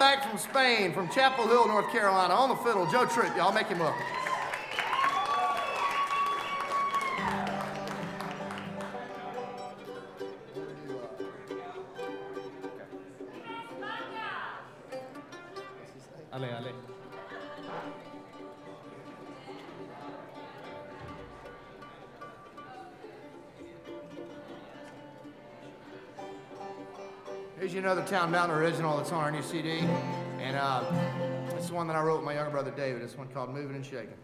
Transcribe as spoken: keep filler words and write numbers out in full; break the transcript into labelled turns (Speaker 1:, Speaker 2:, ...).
Speaker 1: back from Spain, from Chapel Hill, North Carolina, on the fiddle, Joe Tripp. Y'all make him welcome. Ale, ale. Here's another Town Mountain original that's on our new C D. And uh, it's the one that I wrote with my younger brother David. It's one called Moving and Shaking.